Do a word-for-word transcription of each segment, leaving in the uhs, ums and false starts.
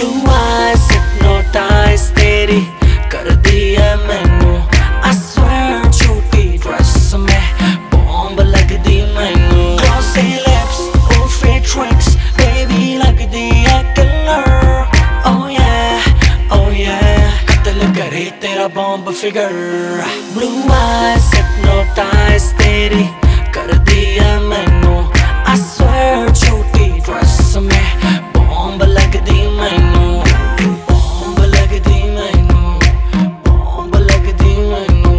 Blue eyes hypnotize तेरी कर दी है मैनू I swear छोटी ड्रेस में बॉम्ब लग दी मैनू Glossy lips, oh fit tricks baby लग दी है killer Oh yeah, oh yeah कत्ल करे तेरा bomb figure Blue eyes hypnotize तेरी कर दी है मैनू I swear छोटी ड्रेस में बॉम्ब लग दी मैनू बॉम्ब लग दी मैनू बॉम्ब लग दी मैनू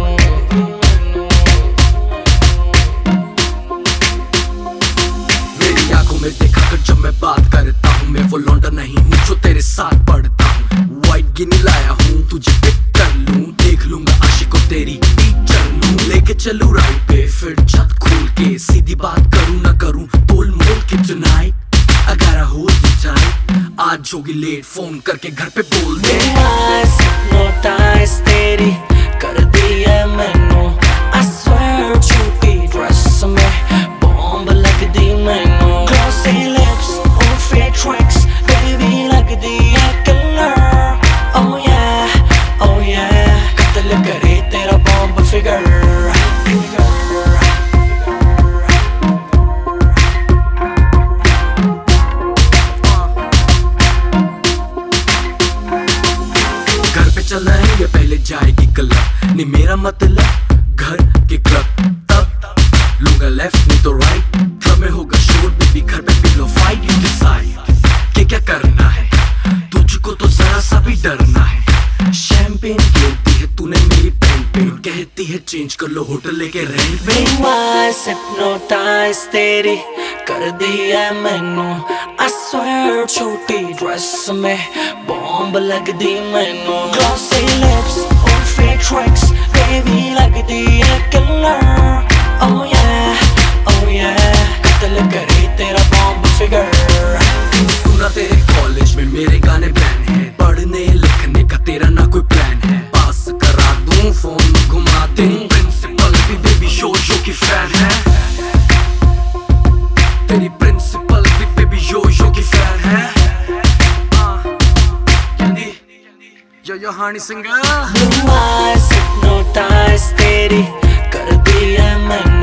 मेरी आंखों में देखा कर जब मैं बात करता हूँ मैं वो लौंडा नहीं हूँ जो तेरे साथ पढ़ता हूँ वाइट गिनी लाया हूँ तुझे पिक कर लूँ देख लूंगा आशिकों तेरी टीचर लूँ लेके चलूँ राइट पे फिर छत खोल के सीधी बात करूँ ना करूँ तोल मोल के tonight I gotta hold you tight आज होगी लेट फोन करके घर पे बोल दे Eyes hypnotize तेरी कर दी है मैनू I swear छोटी ड्रेस में बॉम्ब लग दी मैनू Glossy lips, oh fit tricks baby लग दी है killer Oh yeah, oh yeah कत्ल करे तेरा बॉम्ब फिगर चलना है या पहले जाएगी क्लब नहीं मेरा मतलब घर के क्लब तब लूंगा लेफ्ट नहीं तो राइट क्लब में होगा शोर बेबी घर पे पिलो फाइट यू डिसाइड कि क्या करना है तुझको तो जरा सा भी डरना है शैंपेन गिरती है तूने मेरी पैंट पे कहती है चेंज कर लो होटल लेके रेंट पे Eyes hypnotize तेरी कर दी है मैनू I swear छोटी ड्रेस में बॉम्ब लग दी मैनू Glossy lips, oh fit tricks baby लग दी है killer Oh yeah, oh yeah कत्ल करे तेरा बॉम्ब फिगर सुना तेरे कॉलेज में मेरे गाने बैन है पढ़ने लिखने का तेरा ना कोई प्लान है पास करा दूं फोन घुमा दूं प्रिंसिपल भी बेबी शो शो की फैन है तेरी प्रिंसिपल भी बेबी शो शो की फैन है जल्दी yo yo Honey singer Blue eyes hypnotize तेरी कर दी है मैनू